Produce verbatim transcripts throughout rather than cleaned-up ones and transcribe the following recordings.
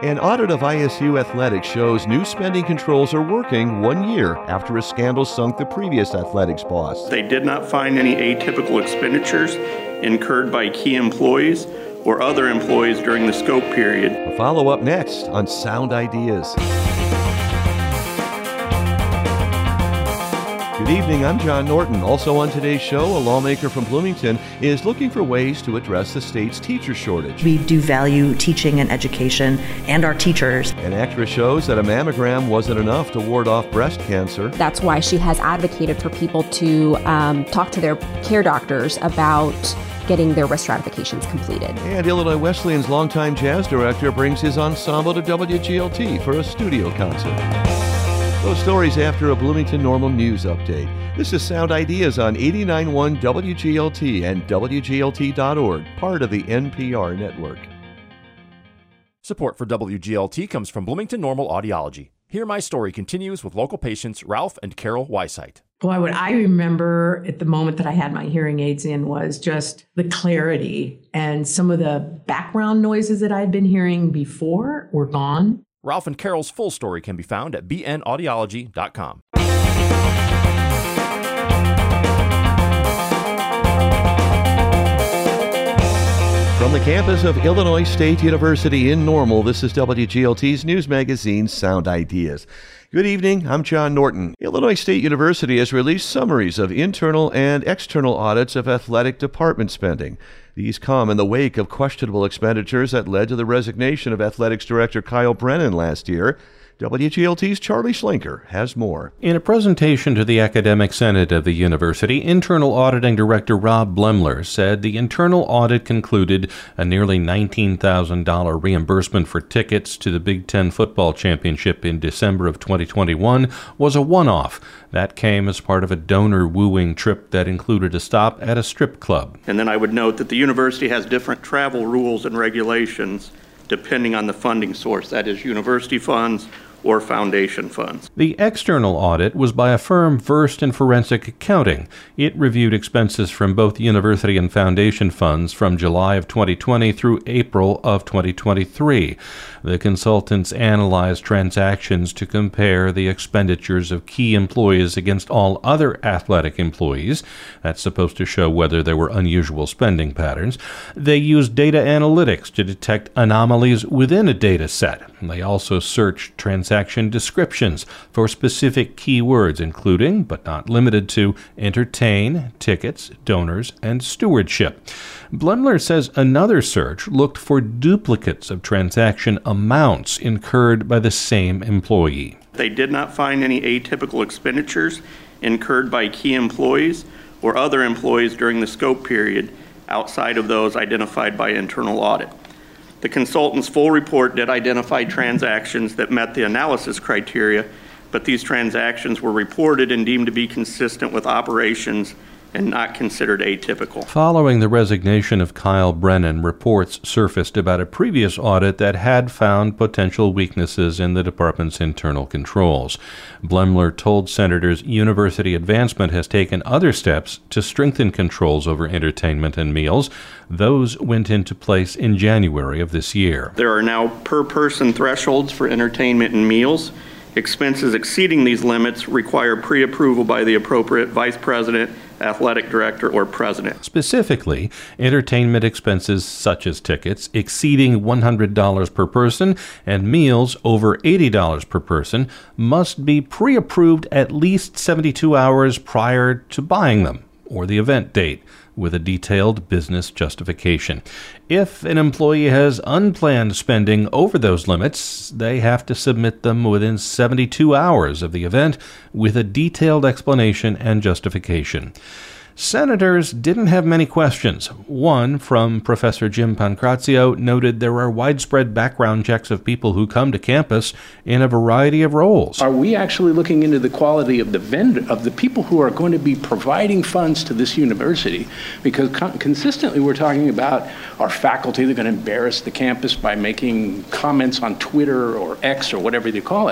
An audit of I S U athletics shows new spending controls are working one year after a scandal sunk the previous athletics boss. They did not find any atypical expenditures incurred by key employees or other employees during the scope period. A follow-up next on Sound Ideas. Good evening, I'm John Norton. Also on today's show, a lawmaker from Bloomington is looking for ways to address the state's teacher shortage. We do value teaching and education and our teachers. An actress shows that a mammogram wasn't enough to ward off breast cancer. That's why she has advocated for people to um, talk to their care doctors about getting their risk stratifications completed. And Illinois Wesleyan's longtime jazz director brings his ensemble to W G L T for a studio concert. Those stories after a Bloomington Normal News update. This is Sound Ideas on eighty-nine point one W G L T and W G L T dot org, part of the N P R network. Support for W G L T comes from Bloomington Normal Audiology. Hear My Story continues with local patients Ralph and Carol Weisheit. Boy, what I remember at the moment that I had my hearing aids in was just the clarity, and some of the background noises that I'd been hearing before were gone. Ralph and Carol's full story can be found at b n audiology dot com. From the campus of Illinois State University in Normal, this is W G L T's news magazine, Sound Ideas. Good evening, I'm John Norton. Illinois State University has released summaries of internal and external audits of athletic department spending. These come in the wake of questionable expenditures that led to the resignation of Athletics Director Kyle Brennan last year. W G L T's Charlie Schlenker has more. In a presentation to the Academic Senate of the university, Internal Auditing Director Rob Blemler said the internal audit concluded a nearly nineteen thousand dollars reimbursement for tickets to the Big Ten football championship in December of twenty twenty-one was a one-off. That came as part of a donor-wooing trip that included a stop at a strip club. And then I would note that the university has different travel rules and regulations depending on the funding source, that is university funds or foundation funds. The external audit was by a firm versed in forensic accounting. It reviewed expenses from both university and foundation funds from July of twenty twenty through April of twenty twenty-three. The consultants analyzed transactions to compare the expenditures of key employees against all other athletic employees. That's supposed to show whether there were unusual spending patterns. They used data analytics to detect anomalies within a data set. They also searched transactions Transaction descriptions for specific keywords, including, but not limited to, entertain, tickets, donors, and stewardship. Blemler says another search looked for duplicates of transaction amounts incurred by the same employee. They did not find any atypical expenditures incurred by key employees or other employees during the scope period outside of those identified by internal audit. The consultant's full report did identify transactions that met the analysis criteria, but these transactions were reported and deemed to be consistent with operations and not considered atypical. Following the resignation of Kyle Brennan, reports surfaced about a previous audit that had found potential weaknesses in the department's internal controls. Blemler told senators university advancement has taken other steps to strengthen controls over entertainment and meals. Those went into place in January of this year. There are now per-person thresholds for entertainment and meals. Expenses exceeding these limits require pre-approval by the appropriate vice president, athletic director, or president. Specifically, entertainment expenses such as tickets exceeding one hundred dollars per person and meals over eighty dollars per person must be pre-approved at least seventy-two hours prior to buying them or the event date, with a detailed business justification. If an employee has unplanned spending over those limits, they have to submit them within seventy-two hours of the event with a detailed explanation and justification. Senators didn't have many questions. One, from Professor Jim Pancrazio, noted there are widespread background checks of people who come to campus in a variety of roles. Are we actually looking into the quality of the vendor, of the people who are going to be providing funds to this university? Because con- consistently we're talking about our faculty that are going to embarrass the campus by making comments on Twitter or X or whatever you call it.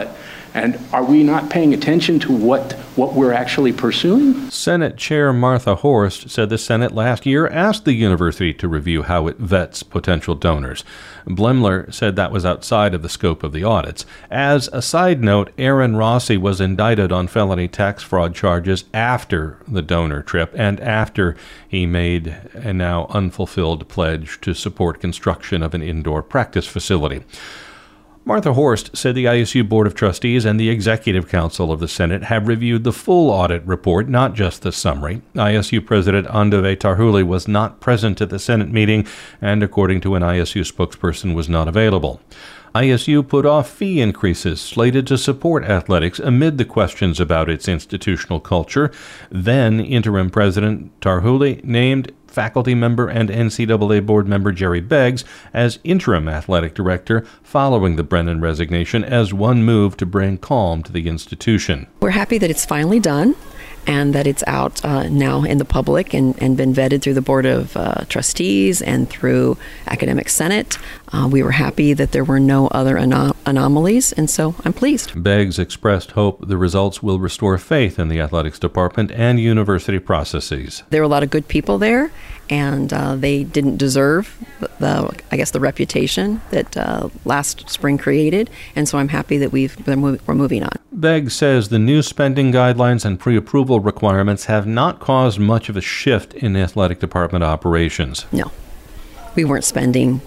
And are we not paying attention to what, what we're actually pursuing? Senate Chair Martha Horst said the Senate last year asked the university to review how it vets potential donors. Blemler said that was outside of the scope of the audits. As a side note, Aaron Rossi was indicted on felony tax fraud charges after the donor trip and after he made a now unfulfilled pledge to support construction of an indoor practice facility. Martha Horst said the I S U Board of Trustees and the Executive Council of the Senate have reviewed the full audit report, not just the summary. I S U President Andove Tarhuli was not present at the Senate meeting and, according to an I S U spokesperson, was not available. I S U put off fee increases slated to support athletics amid the questions about its institutional culture. Then, Interim President Tarhuli named faculty member and N C double A board member Jerry Beggs as interim athletic director following the Brennan resignation as one move to bring calm to the institution. We're happy that it's finally done and that it's out uh, now in the public and, and been vetted through the Board of uh, Trustees and through Academic Senate. Uh, we were happy that there were no other anom- anomalies, and so I'm pleased. Beggs expressed hope the results will restore faith in the athletics department and university processes. There were a lot of good people there, and uh, they didn't deserve the, I guess, the reputation that uh, last spring created, and so I'm happy that we've, we're moving on. Beggs says the new spending guidelines and pre-approval requirements have not caused much of a shift in athletic department operations. No, we weren't spending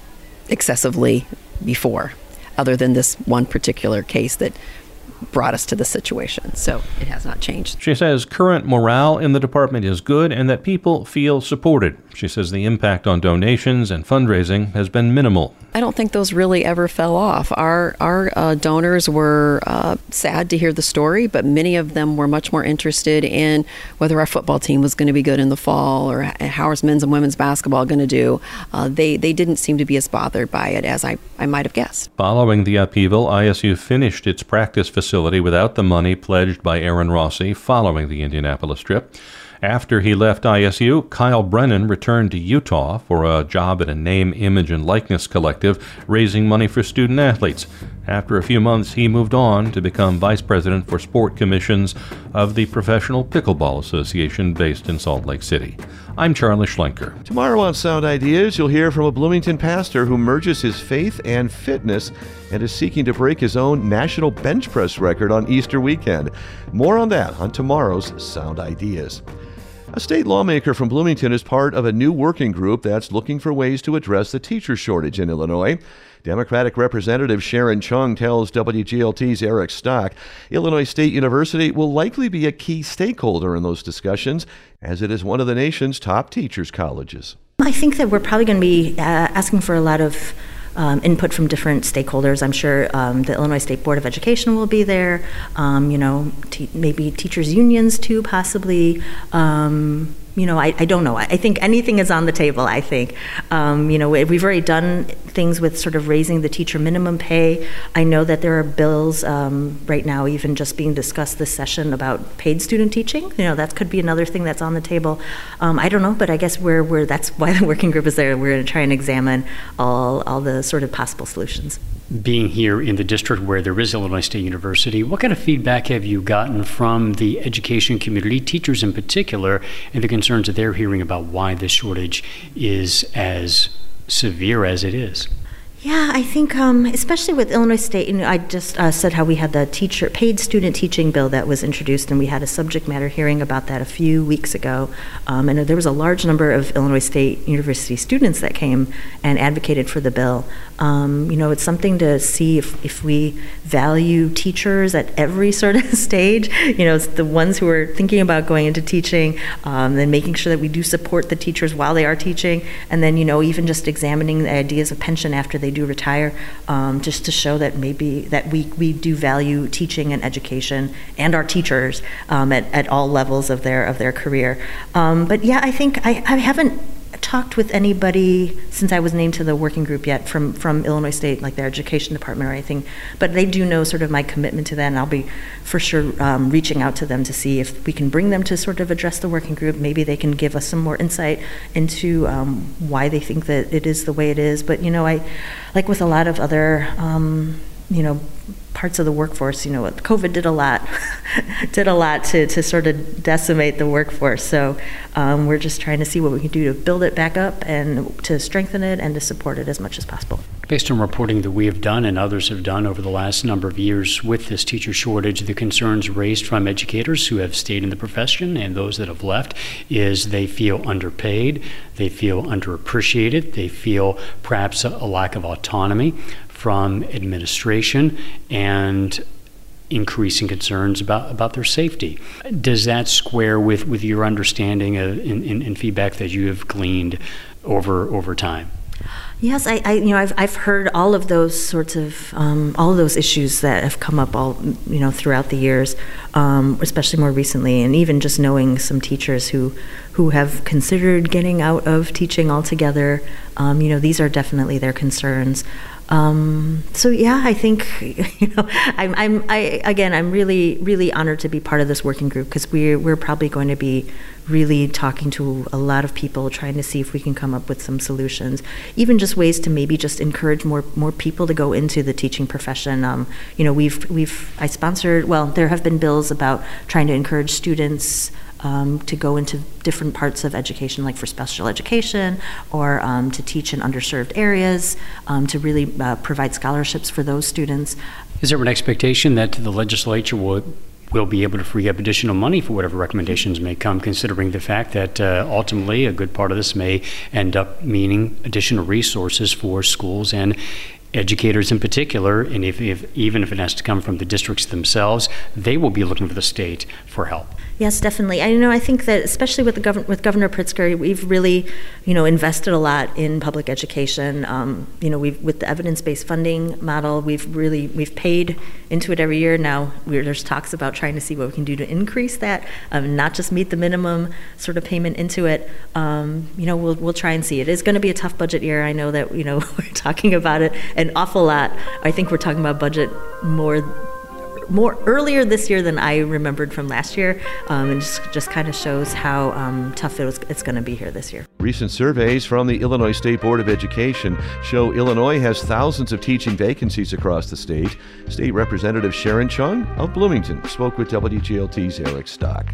excessively before, other than this one particular case that brought us to the situation. So it has not changed. She says current morale in the department is good and that people feel supported. She says the impact on donations and fundraising has been minimal. I don't think those really ever fell off. Our our uh, donors were uh, sad to hear the story, but many of them were much more interested in whether our football team was going to be good in the fall or how our men's and women's basketball going to do. Uh, they they didn't seem to be as bothered by it as I, I might have guessed. Following the upheaval, I S U finished its practice facility without the money pledged by Aaron Rossi following the Indianapolis trip. After he left I S U, Kyle Brennan returned to Utah for a job at a name, image, and likeness collective, raising money for student athletes. After a few months, he moved on to become vice president for sport commissions of the Professional Pickleball Association based in Salt Lake City. I'm Charlie Schlenker. Tomorrow on Sound Ideas, you'll hear from a Bloomington pastor who merges his faith and fitness and is seeking to break his own national bench press record on Easter weekend. More on that on tomorrow's Sound Ideas. A state lawmaker from Bloomington is part of a new working group that's looking for ways to address the teacher shortage in Illinois. Democratic Representative Sharon Chung tells W G L T's Eric Stock Illinois State University will likely be a key stakeholder in those discussions, as it is one of the nation's top teachers' colleges. I think that we're probably going to be uh, asking for a lot of Um, input from different stakeholders. I'm sure um, the Illinois State Board of Education will be there, um, you know, te- maybe teachers' unions too, possibly. Um, you know, I, I don't know. I, I think anything is on the table, I think. Um, you know, we, we've already done things with sort of raising the teacher minimum pay. I know that there are bills um, right now even just being discussed this session about paid student teaching. You know, that could be another thing that's on the table. Um, I don't know, but I guess we're, we're, that's why the working group is there. We're going to try and examine all, all the sort of possible solutions. Being here in the district where there is Illinois State University, what kind of feedback have you gotten from the education community, teachers in particular, and the concerns that they're hearing about why this shortage is as severe as it is? Yeah, I think um, especially with Illinois State, you know, I just uh, said how we had the teacher paid student teaching bill that was introduced, and we had a subject matter hearing about that a few weeks ago. Um, and there was a large number of Illinois State University students that came and advocated for the bill. Um, you know, it's something to see if, if we value teachers at every sort of stage. You know, it's the ones who are thinking about going into teaching, um, then making sure that we do support the teachers while they are teaching, and then, you know, even just examining the ideas of pension after they do retire, um, just to show that maybe that we, we do value teaching and education and our teachers um, at, at all levels of their of their career. Um, but yeah, I think I, I haven't talked with anybody since I was named to the working group yet from, from Illinois State, like their education department or anything, but they do know sort of my commitment to that, and I'll be for sure um, reaching out to them to see if we can bring them to sort of address the working group. Maybe they can give us some more insight into um, why they think that it is the way it is. But, you know, I, like with a lot of other, um, you know, parts of the workforce. You know, COVID did a lot, did a lot to, to sort of decimate the workforce. So um, we're just trying to see what we can do to build it back up and to strengthen it and to support it as much as possible. Based on reporting that we have done and others have done over the last number of years with this teacher shortage, the concerns raised from educators who have stayed in the profession and those that have left is they feel underpaid, they feel underappreciated, they feel perhaps a, a lack of autonomy from administration, and increasing concerns about, about their safety. Does that square with, with your understanding of, in, in, in feedback that you have gleaned over over time? Yes, I, I, you know, I've I've heard all of those sorts of um, all of those issues that have come up all you know throughout the years, um, especially more recently, and even just knowing some teachers who who have considered getting out of teaching altogether. Um, you know, these are definitely their concerns. Um, so yeah, I think you know, I'm I'm I again I'm really really honored to be part of this working group, because we're we're probably going to be really talking to a lot of people, trying to see if we can come up with some solutions, even just ways to maybe just encourage more more people to go into the teaching profession. Um, you know, we've we've I sponsored. Well, there have been bills about trying to encourage students Um, to go into different parts of education, like for special education, or um, to teach in underserved areas, um, to really uh, provide scholarships for those students. Is there an expectation that the legislature will, will be able to free up additional money for whatever recommendations may come, considering the fact that uh, ultimately a good part of this may end up meaning additional resources for schools and educators in particular, and if, if even if it has to come from the districts themselves, they will be looking for the state for help. Yes, definitely. I you know I think that especially with the governor with Governor Pritzker, we've really you know invested a lot in public education. Um, you know, we've with the evidence-based funding model, we've really we've paid into it every year. Now we're, there's talks about trying to see what we can do to increase that, um, not just meet the minimum sort of payment into it. Um, you know, we'll we'll try and see. It is going to be a tough budget year. I know that you know we're talking about it an awful lot. I think we're talking about budget more. more earlier this year than I remembered from last year, um, and just, just kind of shows how um, tough it was, it's going to be here this year. Recent surveys from the Illinois State Board of Education show Illinois has thousands of teaching vacancies across the state. State Representative Sharon Chung of Bloomington spoke with W G L T's Eric Stock.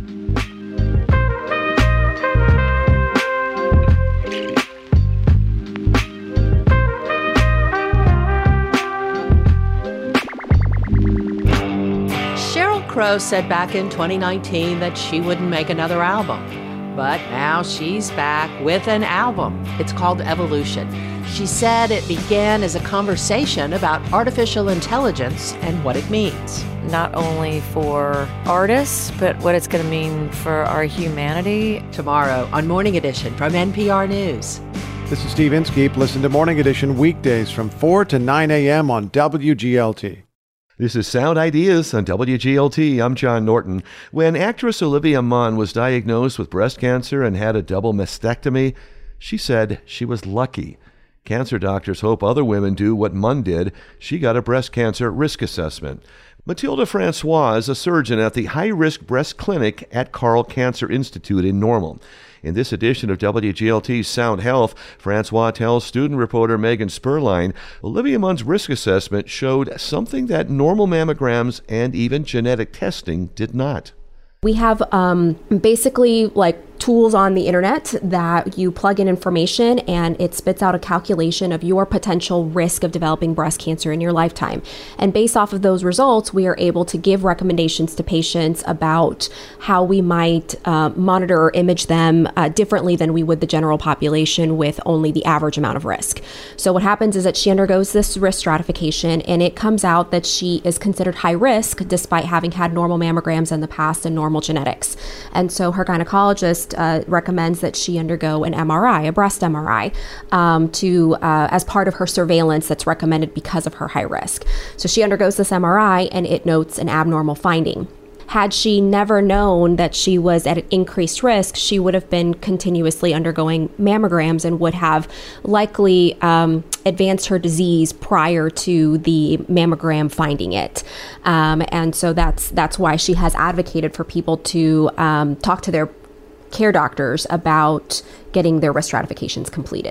Crow said back in twenty nineteen that she wouldn't make another album. But now she's back with an album. It's called Evolution. She said it began as a conversation about artificial intelligence and what it means. Not only for artists, but what it's going to mean for our humanity. Tomorrow on Morning Edition from N P R News. This is Steve Inskeep. Listen to Morning Edition weekdays from four to nine a.m. on W G L T. This is Sound Ideas on W G L T. I'm John Norton. When actress Olivia Munn was diagnosed with breast cancer and had a double mastectomy, she said she was lucky. Cancer doctors hope other women do what Munn did. She got a breast cancer risk assessment. Matilda Francois is a surgeon at the High Risk Breast Clinic at Carle Cancer Institute in Normal. In this edition of W G L T's Sound Health, Francois tells student reporter Megan Spurline Olivia Munn's risk assessment showed something that normal mammograms and even genetic testing did not. We have um, basically like tools on the internet that you plug in information and it spits out a calculation of your potential risk of developing breast cancer in your lifetime. And based off of those results, we are able to give recommendations to patients about how we might uh, monitor or image them uh, differently than we would the general population with only the average amount of risk. So what happens is that she undergoes this risk stratification, and it comes out that she is considered high risk despite having had normal mammograms in the past and normal genetics. And so her gynecologist Uh, recommends that she undergo an M R I, a breast M R I, um, to uh, as part of her surveillance that's recommended because of her high risk. So she undergoes this M R I, and it notes an abnormal finding. Had she never known that she was at an increased risk, she would have been continuously undergoing mammograms and would have likely um, advanced her disease prior to the mammogram finding it. Um, and so that's that's why she has advocated for people to um, talk to their care doctors about getting their risk stratifications completed.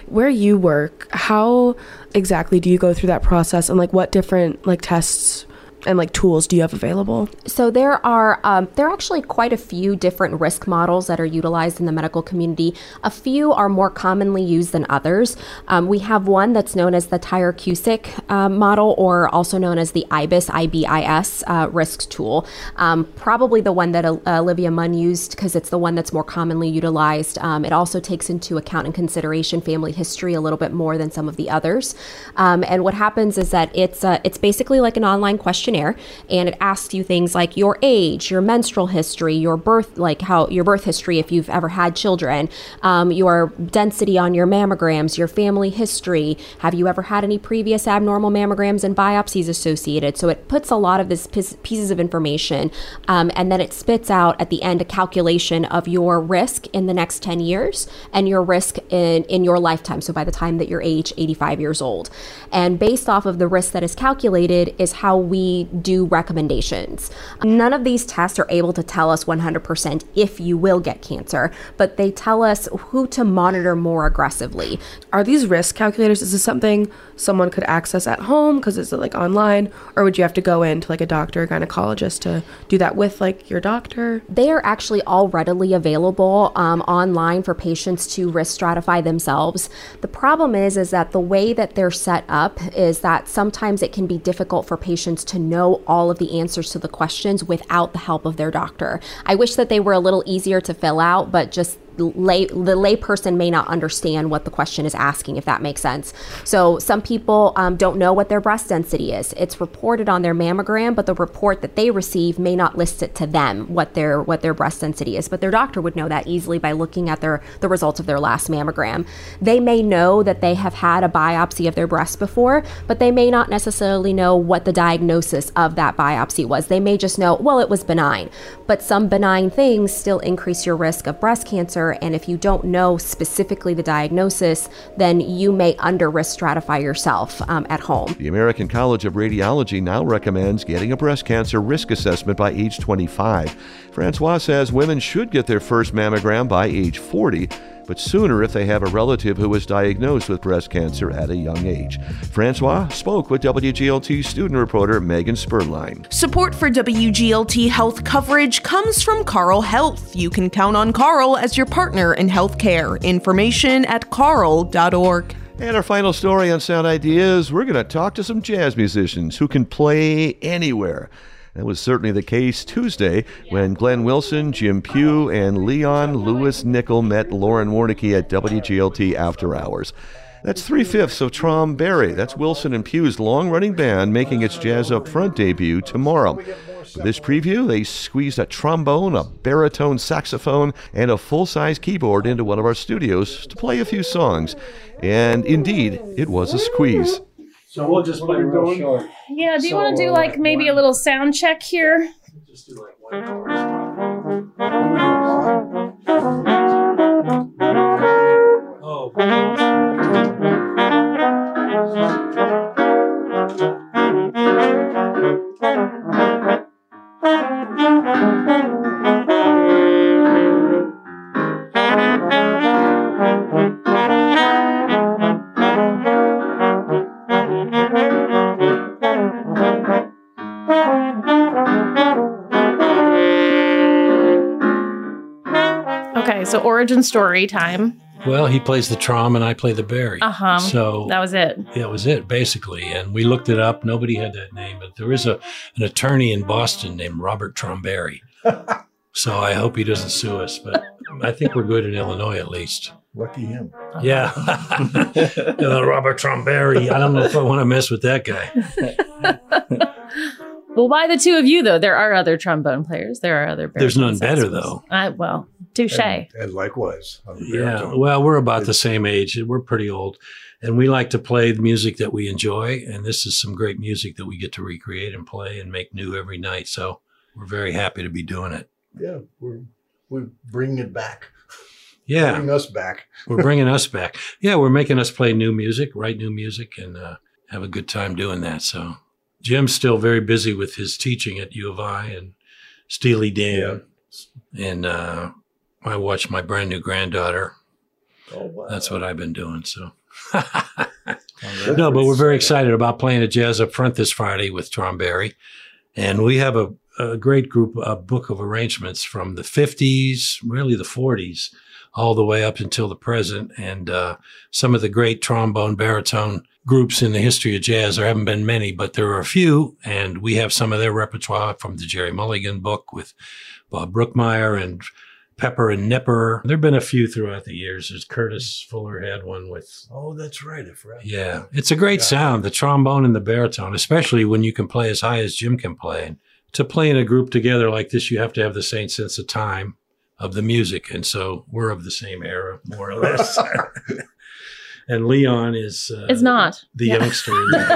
Where you work, how exactly do you go through that process, and like what different like tests and like tools do you have available? So there are um, there are actually quite a few different risk models that are utilized in the medical community. A few are more commonly used than others. Um, we have one that's known as the Tyrer-Cuzick uh, model, or also known as the I B I S, I B I S uh, risk tool. Um, probably the one that uh, Olivia Munn used, because it's the one that's more commonly utilized. Um, it also takes into account and consideration family history a little bit more than some of the others. Um, and what happens is that it's uh, it's basically like an online question. And it asks you things like your age, your menstrual history, your birth, like how your birth history if you've ever had children, um, your density on your mammograms, your family history. Have you ever had any previous abnormal mammograms and biopsies associated? So it puts a lot of this pieces of information, um, and then it spits out at the end a calculation of your risk in the next ten years and your risk in, in your lifetime. So by the time that you're age eighty-five years old. And based off of the risk that is calculated is how we do recommendations. None of these tests are able to tell us one hundred percent if you will get cancer, but they tell us who to monitor more aggressively. Are these risk calculators, is this something someone could access at home because it's like online, or would you have to go into like a doctor or gynecologist to do that with like your doctor? They are actually all readily available um, online for patients to risk stratify themselves. The problem is, is that the way that they're set up is that sometimes it can be difficult for patients to know all of the answers to the questions without the help of their doctor. I wish that they were a little easier to fill out, but just lay, the lay person may not understand what the question is asking, if that makes sense. So some people um, don't know what their breast density is. It's reported on their mammogram, but the report that they receive may not list it to them what their what their breast density is. But their doctor would know that easily by looking at their the results of their last mammogram. They may know that they have had a biopsy of their breast before, but they may not necessarily know what the diagnosis of that biopsy was. They may just know, well, it was benign. But some benign things still increase your risk of breast cancer. And if you don't know specifically the diagnosis, then you may under-risk stratify yourself um, at home. The American College of Radiology now recommends getting a breast cancer risk assessment by age twenty-five. Francois says women should get their first mammogram by age forty, but sooner if they have a relative who was diagnosed with breast cancer at a young age. Francois spoke with W G L T student reporter Megan Sperline. Support for W G L T health coverage comes from Carle Health. You can count on Carle as your partner in healthcare. Information at carle dot org. And our final story on Sound Ideas, we're going to talk to some jazz musicians who can play anywhere. That was certainly the case Tuesday when Glenn Wilson, Jim Pugh, and Leon Lewis Nickel met Lauren Warnicki at W G L T After Hours. That's three-fifths of Tom Barry. That's Wilson and Pugh's long-running band making its Jazz Up Front debut tomorrow. For this preview, they squeezed a trombone, a baritone saxophone, and a full-size keyboard into one of our studios to play a few songs. And indeed, it was a squeeze. So we'll just play real short. Yeah, do you so, want to do like uh, maybe a little sound check here? Just do like one Oh. Okay, so origin story time. Well, he plays the trom and I play the bari. Uh-huh. So that was it. Yeah, that was it, basically. And we looked it up. Nobody had that name, but there is a an attorney in Boston named Robert Trombari. So I hope he doesn't sue us, but I think we're good in Illinois at least. Lucky him. Yeah. You know, Robert Trombari. I don't know if I want to mess with that guy. Well, why the two of you, though? There are other trombone players. There are other There's none saxophones. better, though. Uh, well, touche. And, and likewise. Yeah, well, we're about the same age. We're pretty old. And we like to play the music that we enjoy. And this is some great music that we get to recreate and play and make new every night. So we're very happy to be doing it. Yeah, we're, we're bringing it back. Yeah. Bringing us back. We're bringing us back. Yeah, we're making us play new music, write new music, and uh, have a good time doing that. So Jim's still very busy with his teaching at U of I and Steely Dan. Yeah. And uh, I watched my brand new granddaughter. Oh, wow. That's what I've been doing. So No, but we're very excited about playing at Jazz Up Front this Friday with Tromberry. And we have a, a great group, a book of arrangements from the fifties, really the forties, all the way up until the present. And uh, some of the great trombone, baritone groups in the history of jazz. There haven't been many, but there are a few. And we have some of their repertoire from the Jerry Mulligan book with Bob Brookmeyer and Pepper and Nipper. There have been a few throughout the years. There's Curtis Fuller had one with... Oh, that's right. I forgot. Yeah. It's a great yeah. sound, the trombone and the baritone, especially when you can play as high as Jim can play. And to play in a group together like this, you have to have the same sense of time of the music. And so we're of the same era, more or less. And Leon is... Uh, is not. The yeah. youngster.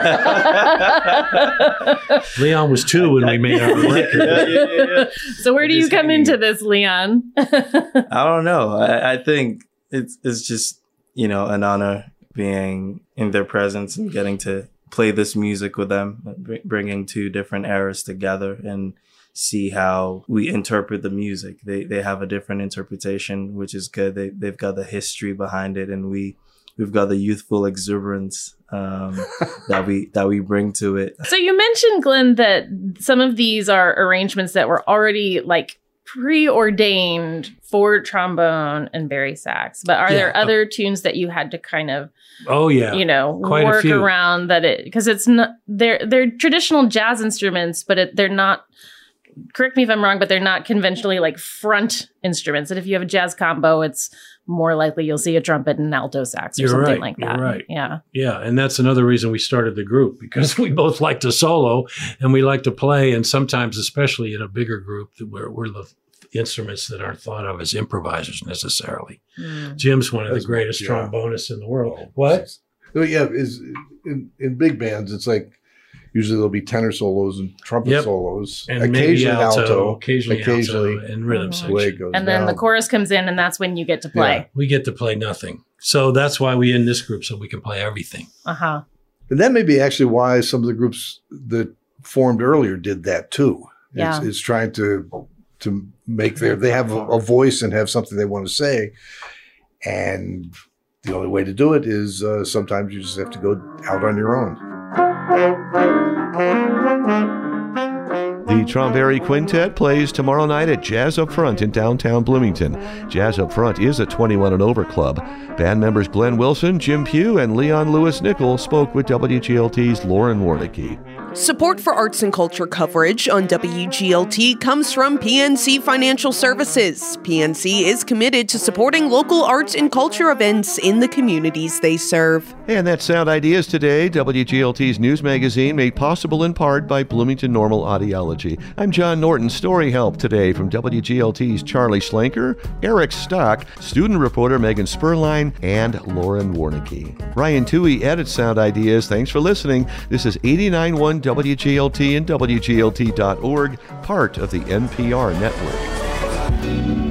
Leon was two when we made our record. Yeah, yeah, yeah, yeah. So where do you come into this, Leon? I don't know. I, I think it's it's just, you know, an honor being in their presence and getting to play this music with them, bringing two different eras together and see how we interpret the music. They they have a different interpretation, which is good. They, they've got the history behind it, and we... We've got the youthful exuberance um, that we that we bring to it. So you mentioned, Glenn, that some of these are arrangements that were already like preordained for trombone and bari sax. But are yeah. there other tunes that you had to kind of, oh yeah, you know, Quite work around that it because it's not they're they're traditional jazz instruments, but it, they're not. Correct me if I'm wrong, but they're not conventionally like front instruments. And if you have a jazz combo, it's more likely you'll see a trumpet and an alto sax or You're something right. like that. You're right. Yeah. Yeah. And that's another reason we started the group, because we both like to solo and we like to play. And sometimes, especially in a bigger group, where we're the instruments that aren't thought of as improvisers necessarily. Mm. Jim's one of that's the greatest yeah. trombonists in the world. Oh, what? Yeah. Is in, in big bands, it's like, usually there'll be tenor solos and trumpet yep. solos, and occasionally alto, alto, occasionally, occasionally alto and rhythm mm-hmm. section. And then down. the chorus comes in, and that's when you get to play. Yeah, we get to play nothing. So that's why we in this group, so we can play everything. Uh huh. And that may be actually why some of the groups that formed earlier did that too. Yeah. It's, it's trying to to make their they have a, a voice and have something they want to say, and the only way to do it is uh, sometimes you just have to go out on your own. The Tromberry Quintet plays tomorrow night at Jazz Up Front in downtown Bloomington. Jazz Up Front is a twenty-one and over club. Band members Glenn Wilson, Jim Pugh, and Leon Lewis Nickel spoke with W G L T's Lauren Warnicki. Support for arts and culture coverage on W G L T comes from P N C Financial Services. P N C is committed to supporting local arts and culture events in the communities they serve. And that's Sound Ideas today, W G L T's news magazine, made possible in part by Bloomington Normal Audiology. I'm John Norton. Story help today from W G L T's Charlie Schlenker, Eric Stock, student reporter Megan Spurline, and Lauren Warnicki. Ryan Toohey edits Sound Ideas. Thanks for listening. This is eighty-nine point one W G L T and W G L T dot org, part of the N P R network.